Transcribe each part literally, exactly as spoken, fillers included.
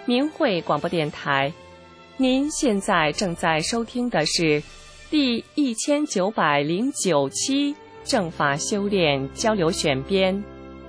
明慧广播电台。您现在正在收听的是第一千九百零九期正法修炼交流选编。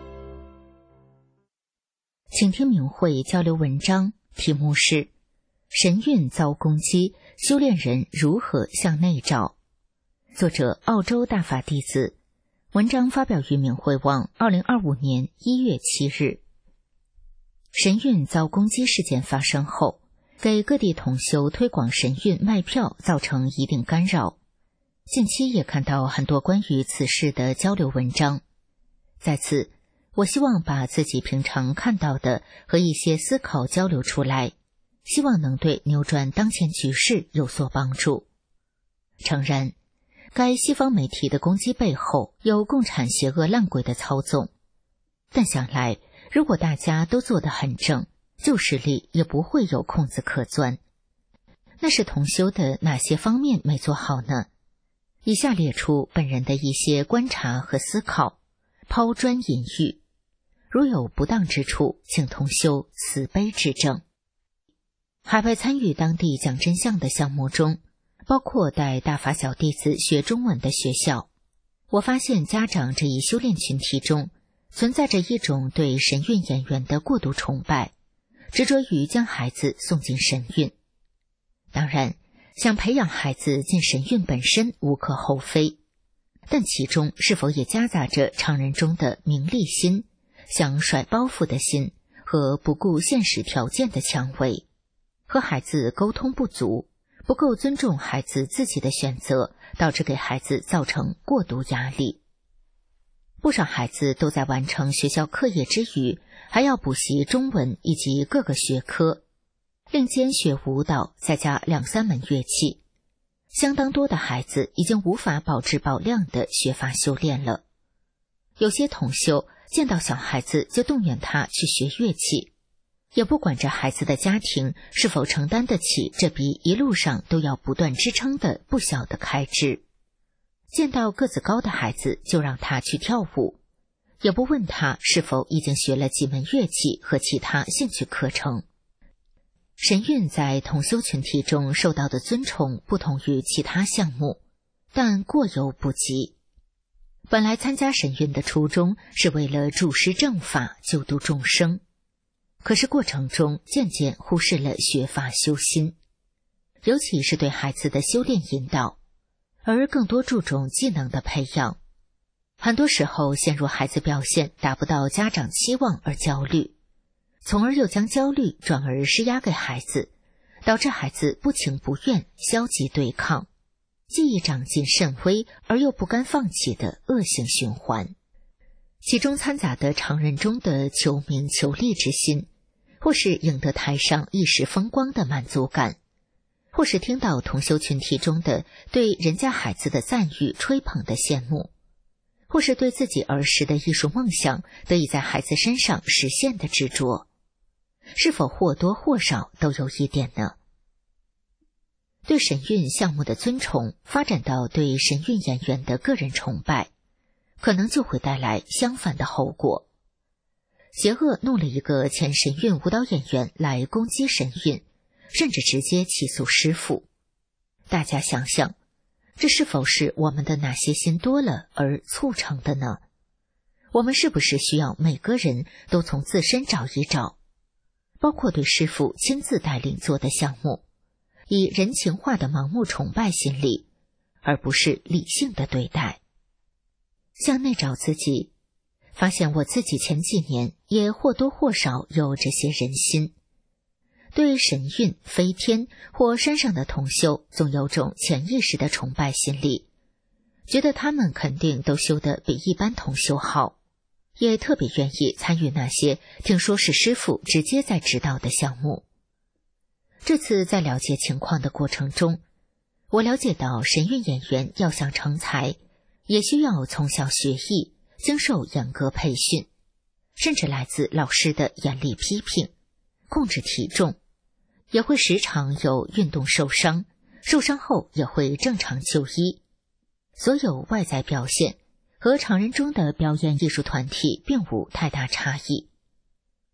请听明慧交流文章，题目是神韵遭攻击，修炼人如何向内找？作者澳洲大法弟子，文章发表于明慧网二零二五年一月七日。神韵遭攻击事件发生后，给各地同修推广神韵卖票造成一定干扰。近期也看到很多关于此事的交流文章。在此，我希望把自己平常看到的和一些思考交流出来，希望能对扭转当前局势有所帮助。诚然，该西方媒体的攻击背后有共产邪恶烂鬼的操纵，但想来，如果大家都做得很正，旧势力也不会有空子可钻。那是同修的哪些方面没做好呢？以下列出本人的一些观察和思考，抛砖引玉。如有不当之处，请同修慈悲指正。海外参与当地讲真相的项目中，包括带大法小弟子学中文的学校，我发现家长这一修炼群体中存在着一种对神韵演员的过度崇拜，执着于将孩子送进神韵。当然，想培养孩子进神韵本身无可厚非，但其中是否也夹杂着常人中的名利心、想甩包袱的心和不顾现实条件的蔷薇，和孩子沟通不足，不够尊重孩子自己的选择，导致给孩子造成过度压力。不少孩子都在完成学校课业之余，还要补习中文以及各个学科，另兼学舞蹈，再加两三门乐器。相当多的孩子已经无法保质保量的学法修炼了。有些同修见到小孩子就动员他去学乐器，也不管着孩子的家庭是否承担得起这笔一路上都要不断支撑的不小的开支。见到个子高的孩子就让他去跳舞，也不问他是否已经学了几门乐器和其他兴趣课程。神韵在同修群体中受到的尊崇不同于其他项目，但过犹不及。本来参加神韵的初衷是为了助师正法，救度众生，可是过程中渐渐忽视了学法修心，尤其是对孩子的修炼引导，而更多注重技能的培养。很多时候陷入孩子表现达不到家长期望而焦虑，从而又将焦虑转而施压给孩子，导致孩子不情不愿，消极对抗，技艺长进甚微而又不甘放弃的恶性循环。其中掺杂的常人中的求名求利之心，或是赢得台上一时风光的满足感，或是听到同修群体中的对人家孩子的赞誉吹捧的羡慕，或是对自己儿时的艺术梦想得以在孩子身上实现的执着，是否或多或少都有一点呢？对神韵项目的尊崇发展到对神韵演员的个人崇拜，可能就会带来相反的后果。邪恶弄了一个前神韵舞蹈演员来攻击神韵，甚至直接起诉师父。大家想想，这是否是我们的哪些心多了而促成的呢？我们是不是需要每个人都从自身找一找，包括对师父亲自带领做的项目，以人情化的盲目崇拜心理，而不是理性的对待。向内找自己，发现我自己前几年也或多或少有这些人心。对神韵、飞天或山上的同修总有种潜意识的崇拜心理，觉得他们肯定都修得比一般同修好，也特别愿意参与那些听说是师父直接在指导的项目。这次在了解情况的过程中，我了解到神韵演员要想成才，也需要从小学艺，经受严格培训，甚至来自老师的严厉批评，控制体重，也会时常有运动受伤，受伤后也会正常就医。所有外在表现和常人中的表演艺术团体并无太大差异。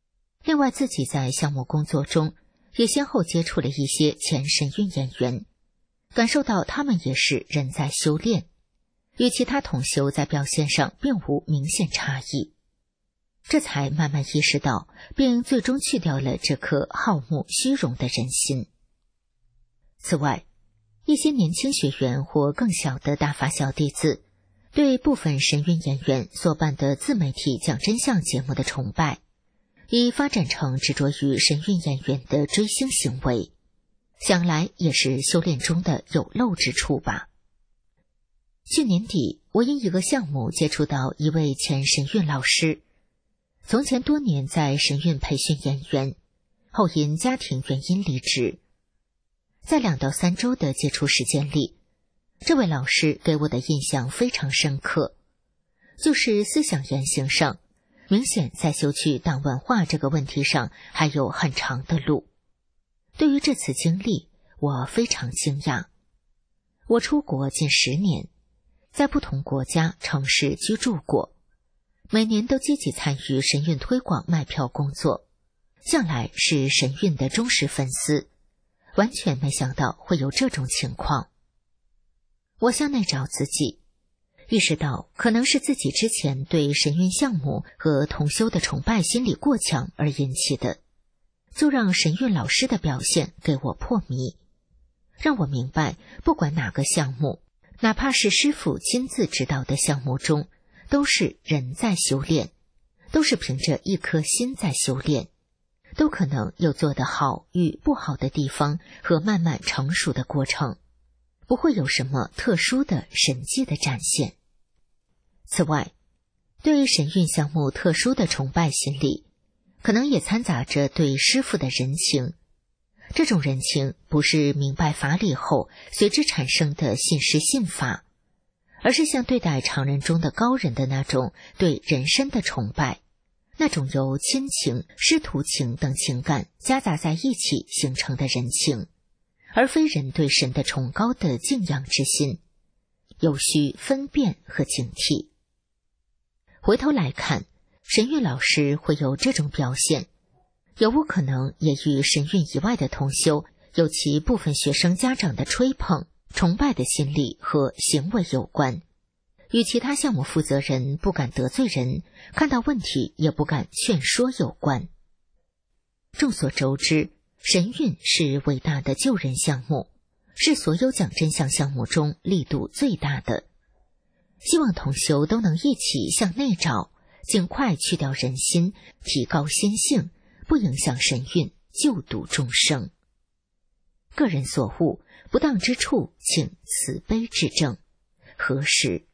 另外，自己在项目工作中也先后接触了一些前神韵演员，感受到他们也是人在修炼，与其他同修在表现上并无明显差异。这才慢慢意识到，并最终去掉了这颗好慕虚荣的人心。此外，一些年轻学员或更小的大法小弟子对部分神韵演员所办的自媒体讲真相节目的崇拜，已发展成执着于神韵演员的追星行为，想来也是修炼中的有漏之处吧。去年底，我因一个项目接触到一位前神韵老师，从前多年在神韵培训演员，后因家庭原因离职。在两到三周的接触时间里，这位老师给我的印象非常深刻，就是思想言行上，明显在修去党文化这个问题上还有很长的路。对于这次经历，我非常惊讶。我出国近十年，在不同国家城市居住过，每年都积极参与神韵推广卖票工作，向来是神韵的忠实粉丝，完全没想到会有这种情况。我向内找自己，意识到可能是自己之前对神韵项目和同修的崇拜心理过强而引起的，就让神韵老师的表现给我破迷，让我明白，不管哪个项目，哪怕是师父亲自指导的项目中，都是人在修炼，都是凭着一颗心在修炼，都可能有做得好与不好的地方和慢慢成熟的过程，不会有什么特殊的神迹的展现。此外，对神韵项目特殊的崇拜心理，可能也掺杂着对师父的人情。这种人情不是明白法理后随之产生的信师信法，而是像对待常人中的高人的那种对人身的崇拜，那种由亲情、师徒情等情感夹杂在一起形成的人情，而非人对神的崇高的敬仰之心，有需分辨和警惕。回头来看，神韵老师会有这种表现，有无可能也与神韵以外的同修，尤其部分学生家长的吹捧、崇拜的心理和行为有关，与其他项目负责人不敢得罪人，看到问题也不敢劝说有关。众所周知，神韵是伟大的救人项目，是所有讲真相项目中力度最大的。希望同修都能一起向内找，尽快去掉人心，提高心性，不影响神韵，救度众生。个人所悟，不当之处，请慈悲指正。何时？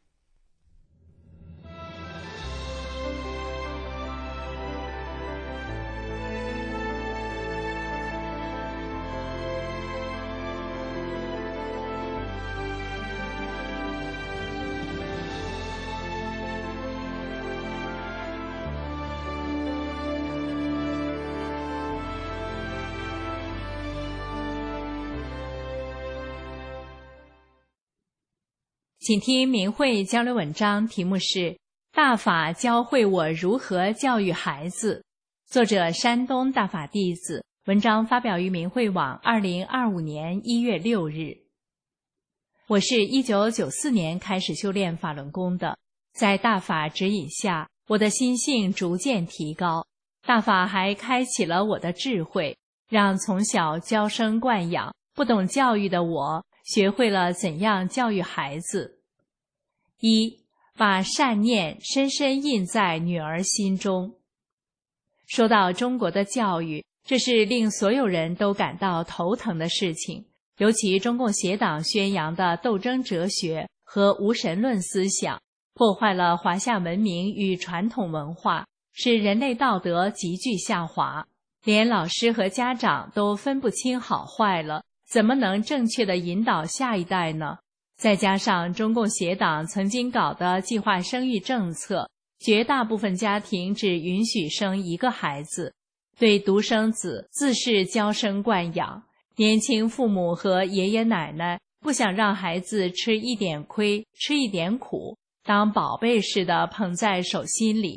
请听明慧交流文章，题目是大法教会我如何教育孩子，作者山东大法弟子，文章发表于明慧网二零二五年一月六日。我是一九九四年开始修炼法轮功的，在大法指引下，我的心性逐渐提高，大法还开启了我的智慧，让从小娇生惯养、不懂教育的我学会了怎样教育孩子。一，把善念深深印在女儿心中。说到中国的教育，这是令所有人都感到头疼的事情，尤其中共邪党宣扬的斗争哲学和无神论思想，破坏了华夏文明与传统文化，使人类道德急剧下滑，连老师和家长都分不清好坏了，怎么能正确地引导下一代呢？再加上中共邪党曾经搞的计划生育政策，绝大部分家庭只允许生一个孩子，对独生子自是娇生惯养，年轻父母和爷爷奶奶不想让孩子吃一点亏，吃一点苦，当宝贝似的捧在手心里，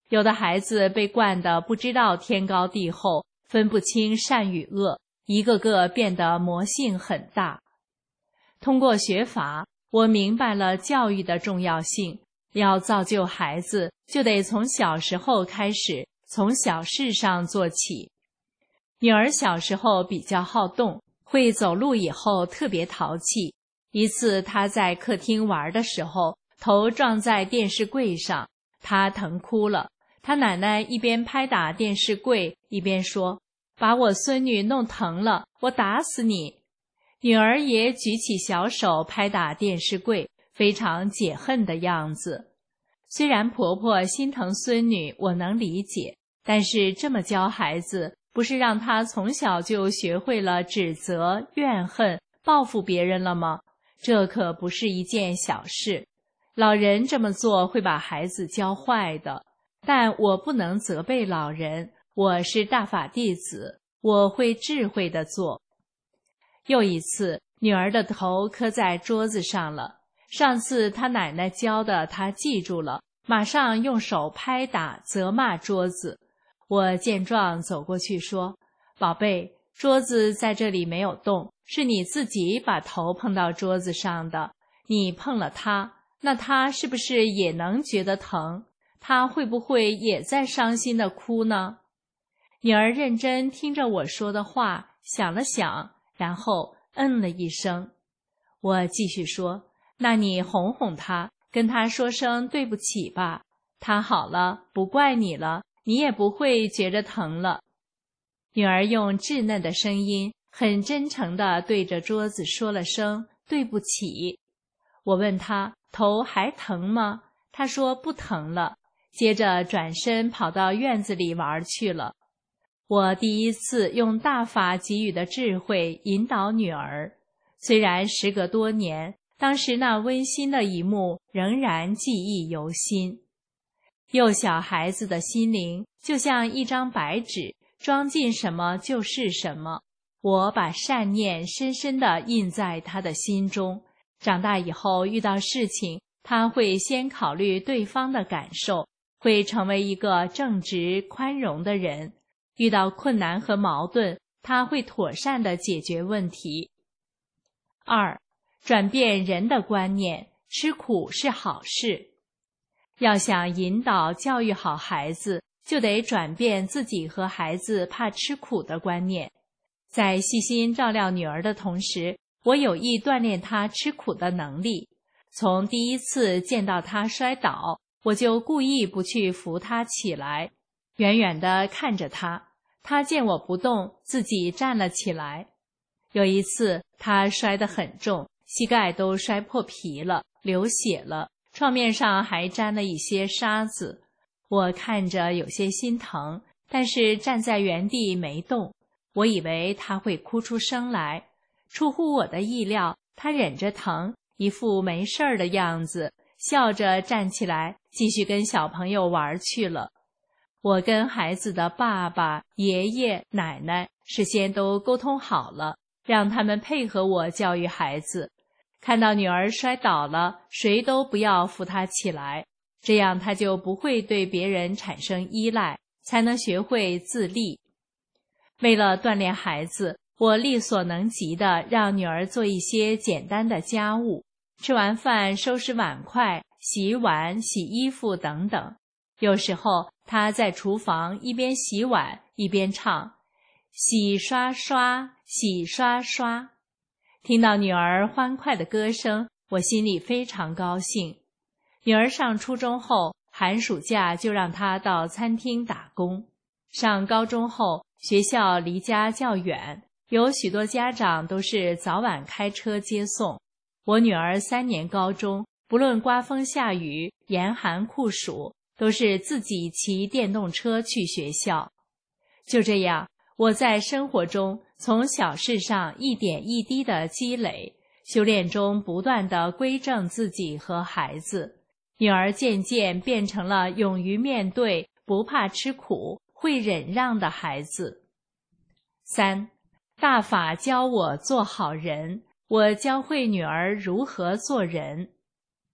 有的孩子被惯得不知道天高地厚，分不清善与恶，一个个变得魔性很大。通过学法，我明白了教育的重要性。要造就孩子，就得从小时候开始，从小事上做起。女儿小时候比较好动，会走路以后特别淘气。一次她在客厅玩的时候，头撞在电视柜上，她疼哭了。她奶奶一边拍打电视柜，一边说：“把我孙女弄疼了，我打死你。”女儿也举起小手拍打电视柜，非常解恨的样子。虽然婆婆心疼孙女，我能理解，但是这么教孩子，不是让她从小就学会了指责、怨恨、报复别人了吗？这可不是一件小事。老人这么做会把孩子教坏的，但我不能责备老人，我是大法弟子，我会智慧地做。又一次，女儿的头磕在桌子上了。上次她奶奶教的，她记住了，马上用手拍打责骂桌子。我见状走过去说：“宝贝，桌子在这里没有动，是你自己把头碰到桌子上的，你碰了它，那它是不是也能觉得疼？它会不会也在伤心地哭呢？”女儿认真听着我说的话，想了想，然后嗯了一声。我继续说：“那你哄哄他，跟他说声对不起吧，他好了，不怪你了，你也不会觉着疼了。”女儿用稚嫩的声音，很真诚地对着桌子说了声对不起。我问她头还疼吗？她说不疼了，接着转身跑到院子里玩去了。我第一次用大法给予的智慧引导女儿，虽然时隔多年，当时那温馨的一幕仍然记忆犹新。幼小孩子的心灵就像一张白纸，装进什么就是什么。我把善念深深地印在他的心中，长大以后遇到事情，他会先考虑对方的感受，会成为一个正直宽容的人。遇到困难和矛盾，他会妥善地解决问题。二，转变人的观念，吃苦是好事。要想引导教育好孩子，就得转变自己和孩子怕吃苦的观念。在细心照料女儿的同时，我有意锻炼她吃苦的能力。从第一次见到她摔倒，我就故意不去扶她起来，远远地看着她。她见我不动，自己站了起来。有一次，她摔得很重，膝盖都摔破皮了，流血了，创面上还沾了一些沙子。我看着有些心疼，但是站在原地没动。我以为她会哭出声来，出乎我的意料，她忍着疼，一副没事儿的样子，笑着站起来，继续跟小朋友玩去了。我跟孩子的爸爸、爷爷、奶奶事先都沟通好了，让他们配合我教育孩子。看到女儿摔倒了，谁都不要扶她起来，这样她就不会对别人产生依赖，才能学会自立。为了锻炼孩子，我力所能及的让女儿做一些简单的家务，吃完饭收拾碗筷、洗碗、洗衣服等等。有时候她在厨房一边洗碗一边唱洗刷刷洗刷刷。听到女儿欢快的歌声，我心里非常高兴。女儿上初中后，寒暑假就让她到餐厅打工。上高中后，学校离家较远，有许多家长都是早晚开车接送。我女儿三年高中，不论刮风下雨、严寒酷暑，都是自己骑电动车去学校。就这样，我在生活中从小事上一点一滴的积累，修炼中不断地归正自己和孩子。女儿渐渐变成了勇于面对、不怕吃苦、会忍让的孩子。三，大法教我做好人，我教会女儿如何做人。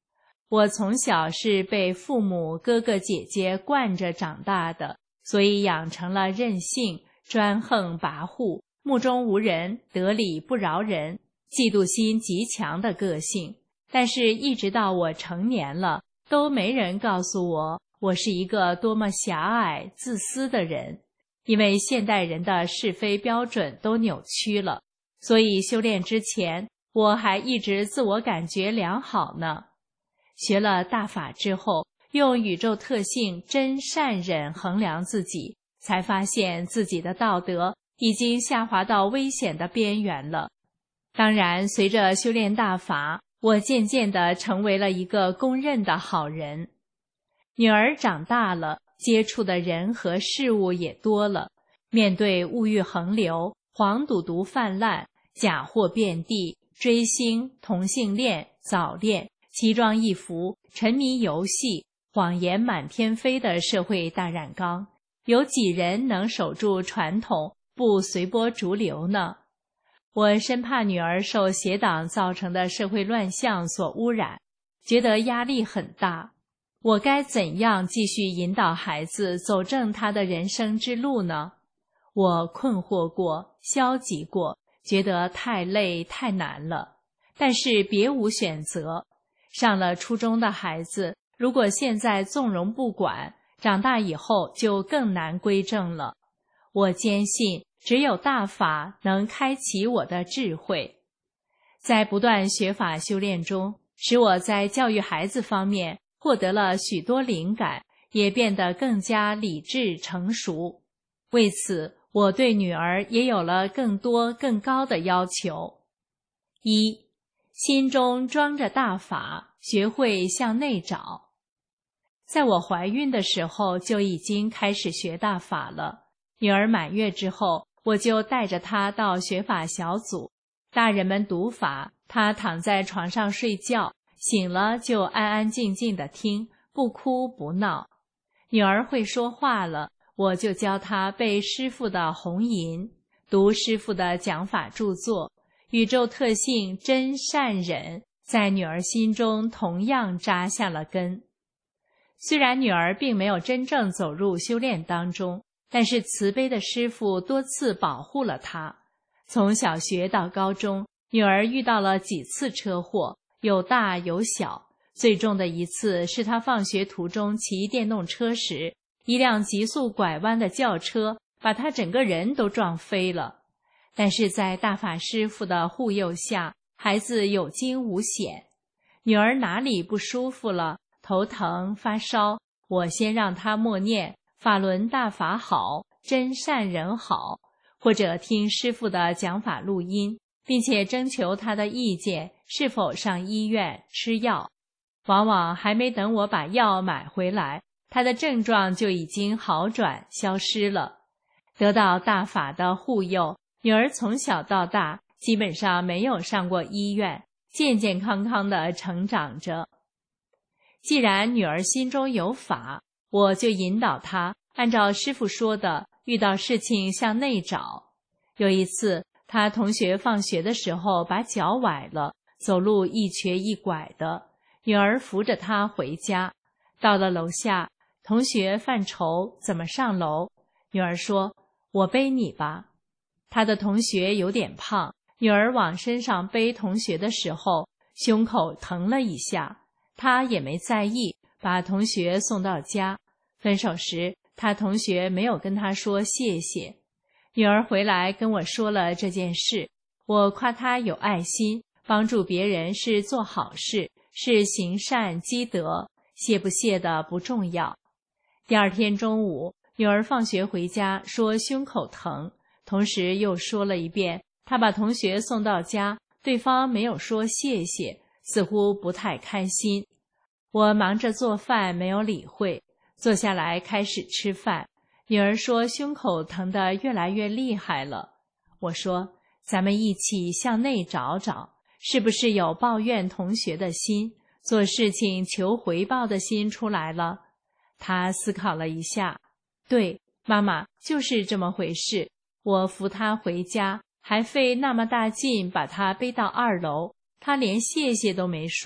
我从小是被父母哥哥姐姐惯着长大的，所以养成了任性、专横跋扈、目中无人、得理不饶人、嫉妒心极强的个性。但是一直到我成年了，都没人告诉我我是一个多么狭隘、自私的人。因为现代人的是非标准都扭曲了，所以修炼之前，我还一直自我感觉良好呢。学了大法之后，用宇宙特性真善忍衡量自己，才发现自己的道德已经下滑到危险的边缘了。当然，随着修炼大法，我渐渐地成为了一个公认的好人。女儿长大了，接触的人和事物也多了，面对物欲横流、黄赌毒泛滥、假货遍地、追星、同性恋、早恋、奇装异服、沉迷游戏、谎言满天飞的社会大染缸，有几人能守住传统，不随波逐流呢？我生怕女儿受邪党造成的社会乱象所污染，觉得压力很大。我该怎样继续引导孩子走正他的人生之路呢？我困惑过，消极过，觉得太累太难了，但是别无选择。上了初中的孩子，如果现在纵容不管，长大以后就更难归正了。我坚信只有大法能开启我的智慧。在不断学法修炼中，使我在教育孩子方面获得了许多灵感，也变得更加理智成熟。为此，我对女儿也有了更多更高的要求。一，心中装着大法，学会向内找。在我怀孕的时候就已经开始学大法了。女儿满月之后，我就带着她到学法小组，大人们读法，她躺在床上睡觉，醒了就安安静静地听，不哭不闹。女儿会说话了，我就教她背师父的弘淫，读师父的讲法著作，宇宙特性真善忍在女儿心中同样扎下了根。虽然女儿并没有真正走入修炼当中，但是慈悲的师父多次保护了她。从小学到高中，女儿遇到了几次车祸，有大有小。最重的一次是她放学途中骑电动车时，一辆急速拐弯的轿车把她整个人都撞飞了。但是在大法师父的护佑下，孩子有惊无险。女儿哪里不舒服了，头疼发烧，我先让她默念法轮大法好，真善人好，或者听师父的讲法录音，并且征求他的意见，是否上医院吃药。往往还没等我把药买回来，他的症状就已经好转消失了。得到大法的护佑，女儿从小到大基本上没有上过医院，健健康康地成长着。既然女儿心中有法，我就引导她按照师父说的，遇到事情向内找。有一次，她同学放学的时候把脚崴了，走路一瘸一拐的，女儿扶着她回家。到了楼下，同学犯愁怎么上楼，女儿说：“我背你吧。”她的同学有点胖，女儿往身上背同学的时候，胸口疼了一下，她也没在意，把同学送到家。分手时，她同学没有跟她说谢谢。女儿回来跟我说了这件事，我夸她有爱心，帮助别人是做好事，是行善积德，谢不谢的不重要。第二天中午，女儿放学回家说胸口疼，同时又说了一遍她把同学送到家，对方没有说谢谢，似乎不太开心。我忙着做饭没有理会，坐下来开始吃饭。女儿说胸口疼得越来越厉害了。我说咱们一起向内找找，是不是有抱怨同学的心，做事情求回报的心出来了？她思考了一下，对，妈妈，就是这么回事。我扶她回家，还费那么大劲把她背到二楼，她连谢谢都没说。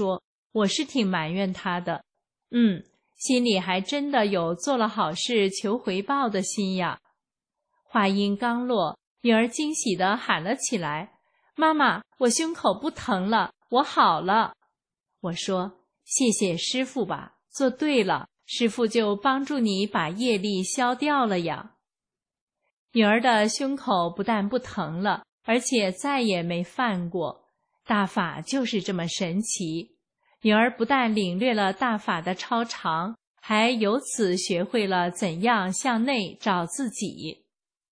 我是挺埋怨他的，嗯，心里还真的有做了好事求回报的心呀。话音刚落，女儿惊喜地喊了起来，妈妈，我胸口不疼了，我好了。我说，谢谢师父吧，做对了，师父就帮助你把业力消掉了呀。女儿的胸口不但不疼了，而且再也没犯过。大法就是这么神奇。女儿不但领略了大法的超常，还由此学会了怎样向内找自己。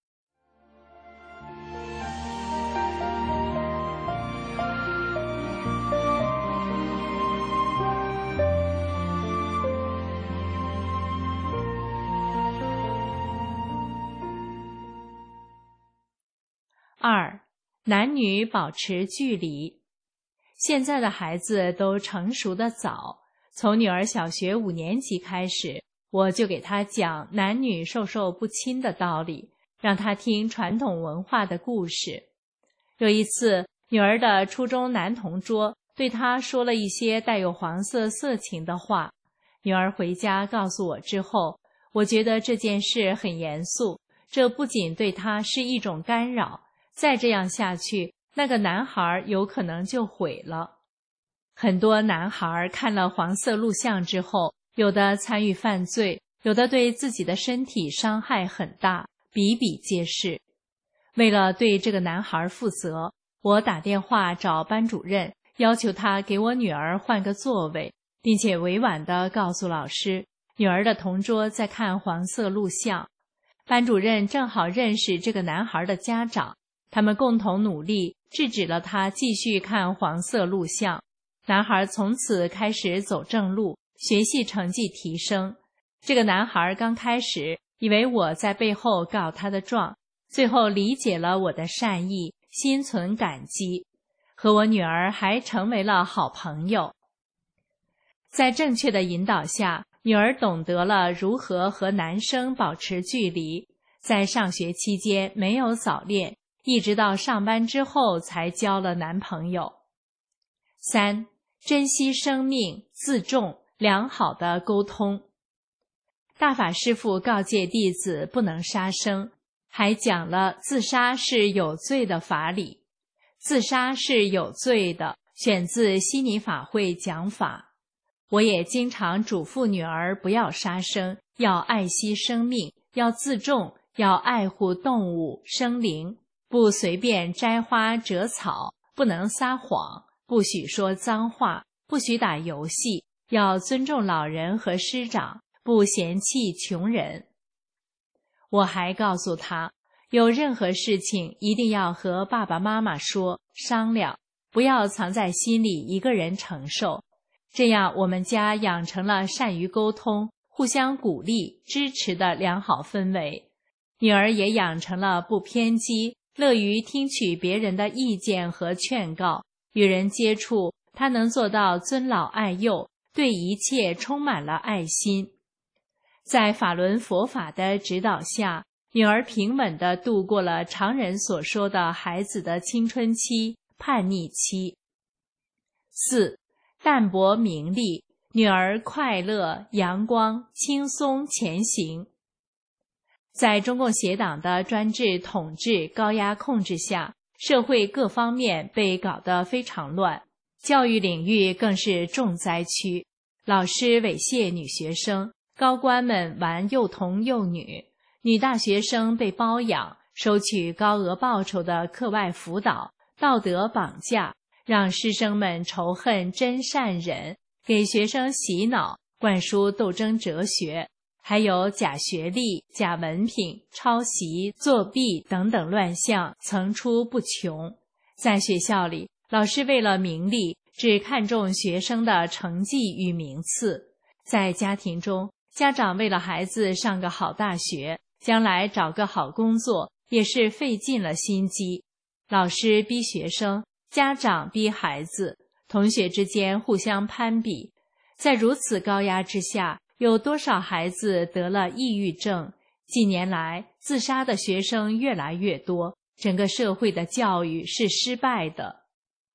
二，男女保持距离。现在的孩子都成熟的早，从女儿小学五年级开始，我就给她讲男女授受不亲的道理，让她听传统文化的故事。有一次，女儿的初中男同桌对她说了一些带有黄色色情的话，女儿回家告诉我之后，我觉得这件事很严肃，这不仅对她是一种干扰，再这样下去，那个男孩有可能就毁了。很多男孩看了黄色录像之后，有的参与犯罪，有的对自己的身体伤害很大，比比皆是。为了对这个男孩负责，我打电话找班主任，要求他给我女儿换个座位，并且委婉地告诉老师，女儿的同桌在看黄色录像。班主任正好认识这个男孩的家长，他们共同努力，制止了他继续看黄色录像。男孩从此开始走正路，学习成绩提升。这个男孩刚开始以为我在背后告他的状，最后理解了我的善意，心存感激，和我女儿还成为了好朋友。在正确的引导下，女儿懂得了如何和男生保持距离，在上学期间没有早恋，一直到上班之后才交了男朋友。三，珍惜生命，自重，良好的沟通。大法师父告诫弟子不能杀生，还讲了自杀是有罪的法理。自杀是有罪的，选自悉尼法会讲法。我也经常嘱咐女儿不要杀生，要爱惜生命，要自重，要爱护动物生灵，不随便摘花折草，不能撒谎，不许说脏话，不许打游戏，要尊重老人和师长，不嫌弃穷人。我还告诉他，有任何事情一定要和爸爸妈妈说商量，不要藏在心里一个人承受。这样我们家养成了善于沟通、互相鼓励、支持的良好氛围。女儿也养成了不偏激、乐于听取别人的意见和劝告。与人接触，她能做到尊老爱幼，对一切充满了爱心。在法轮佛法的指导下，女儿平稳地度过了常人所说的孩子的青春期、叛逆期。四，淡泊名利，女儿快乐、阳光、轻松前行。在中共邪党的专制统治、高压控制下，社会各方面被搞得非常乱，教育领域更是重灾区。老师猥亵女学生，高官们玩幼童幼女，女大学生被包养，收取高额报酬的课外辅导，道德绑架，让师生们仇恨真善忍，给学生洗脑，灌输斗争哲学，还有假学历、假文凭、抄袭、作弊等等乱象层出不穷。在学校里，老师为了名利，只看重学生的成绩与名次；在家庭中，家长为了孩子上个好大学，将来找个好工作，也是费尽了心机。老师逼学生，家长逼孩子，同学之间互相攀比。在如此高压之下，有多少孩子得了抑郁症？近年来，自杀的学生越来越多，整个社会的教育是失败的。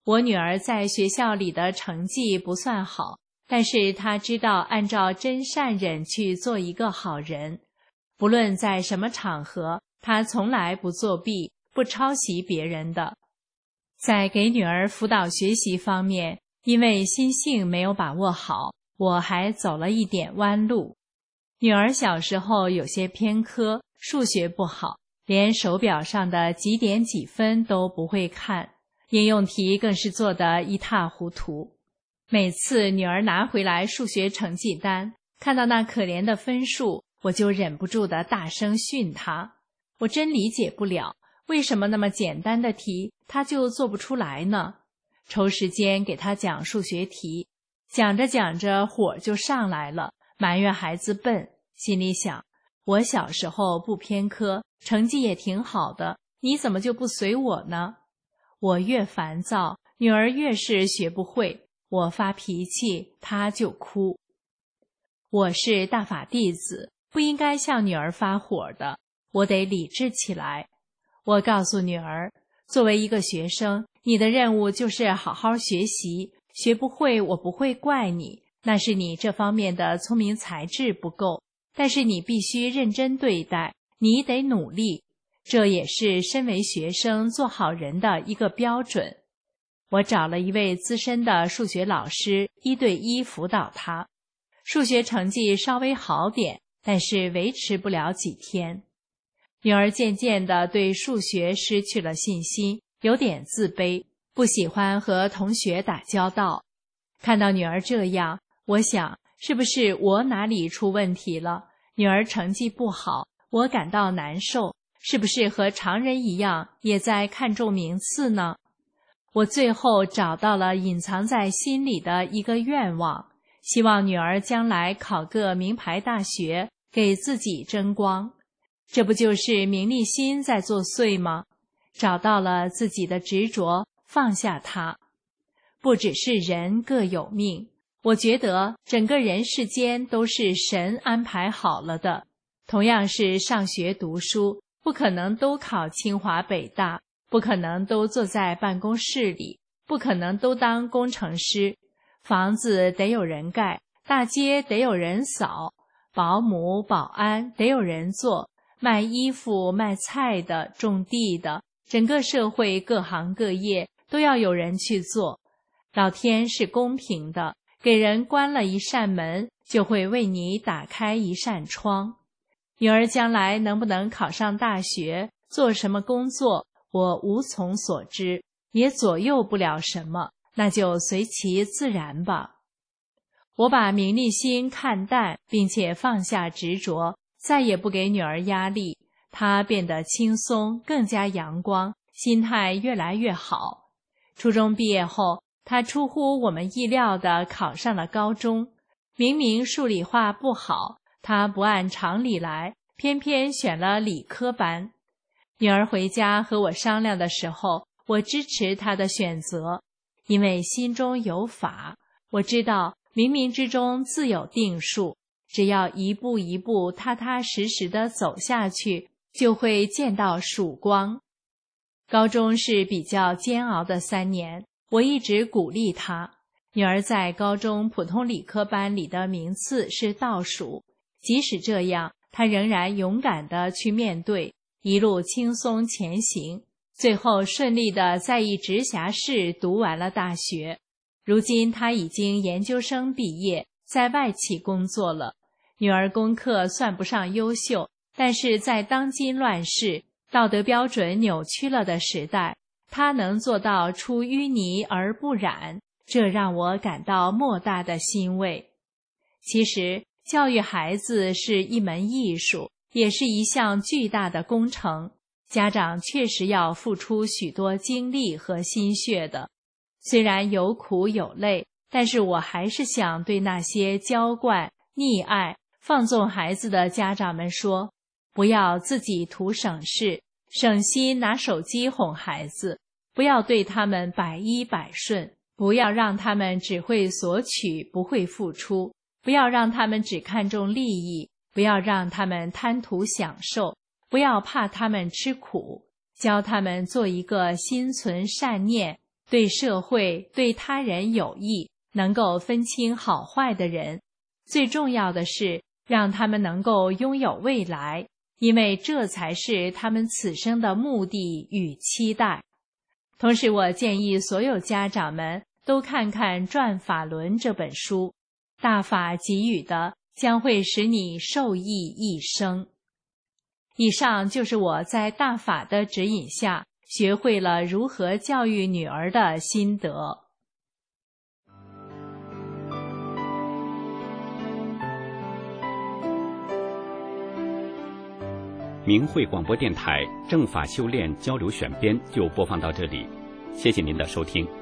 我女儿在学校里的成绩不算好，但是她知道按照真善忍去做一个好人。不论在什么场合，她从来不作弊，不抄袭别人的。在给女儿辅导学习方面，因为心性没有把握好，我还走了一点弯路。女儿小时候有些偏科，数学不好，连手表上的几点几分都不会看，应用题更是做得一塌糊涂。每次女儿拿回来数学成绩单，看到那可怜的分数，我就忍不住地大声训她。我真理解不了，为什么那么简单的题她就做不出来呢？抽时间给她讲数学题，讲着讲着火就上来了，埋怨孩子笨，心里想，我小时候不偏科，成绩也挺好的，你怎么就不随我呢？我越烦躁，女儿越是学不会，我发脾气，她就哭。我是大法弟子，不应该向女儿发火的，我得理智起来。我告诉女儿，作为一个学生，你的任务就是好好学习，学不会我不会怪你，那是你这方面的聪明才智不够，但是你必须认真对待，你得努力，这也是身为学生做好人的一个标准。我找了一位资深的数学老师，一对一辅导他。数学成绩稍微好点，但是维持不了几天。女儿渐渐地对数学失去了信心，有点自卑，不喜欢和同学打交道。看到女儿这样，我想，是不是我哪里出问题了？女儿成绩不好，我感到难受，是不是和常人一样，也在看重名次呢？我最后找到了隐藏在心里的一个愿望，希望女儿将来考个名牌大学，给自己争光。这不就是名利心在作祟吗？找到了自己的执着，放下它。不只是人各有命，我觉得整个人世间都是神安排好了的。同样是上学读书，不可能都考清华北大，不可能都坐在办公室里，不可能都当工程师。房子得有人盖，大街得有人扫，保姆、保安得有人做，卖衣服、卖菜的、种地的，整个社会各行各业都要有人去做。老天是公平的，给人关了一扇门，就会为你打开一扇窗。女儿将来能不能考上大学，做什么工作，我无从所知，也左右不了什么，那就随其自然吧。我把名利心看淡，并且放下执着，再也不给女儿压力，她变得轻松，更加阳光，心态越来越好。初中毕业后，她出乎我们意料地考上了高中。明明数理化不好，她不按常理来，偏偏选了理科班。女儿回家和我商量的时候，我支持她的选择，因为心中有法，我知道冥冥之中自有定数，只要一步一步踏踏实实地走下去，就会见到曙光。高中是比较煎熬的三年，我一直鼓励她。女儿在高中普通理科班里的名次是倒数，即使这样，她仍然勇敢地去面对，一路轻松前行，最后顺利地在一直辖市读完了大学。如今她已经研究生毕业，在外企工作了。女儿功课算不上优秀，但是在当今乱世，道德标准扭曲了的时代，她能做到出淤泥而不染，这让我感到莫大的欣慰。其实，教育孩子是一门艺术，也是一项巨大的工程，家长确实要付出许多精力和心血的。虽然有苦有累，但是我还是想对那些娇惯、溺爱、放纵孩子的家长们说，不要自己图省事，省心拿手机哄孩子，不要对他们百依百顺，不要让他们只会索取，不会付出，不要让他们只看重利益，不要让他们贪图享受，不要怕他们吃苦，教他们做一个心存善念、 对社会、对他人有益，能够分清好坏的人。最重要的是，让他们能够拥有未来，因为这才是他们此生的目的与期待。同时，我建议所有家长们都看看《转法轮》这本书，大法给予的将会使你受益一生。以上就是我在大法的指引下学会了如何教育女儿的心得。 明慧广播电台正法修炼交流选编就播放到这里，谢谢您的收听。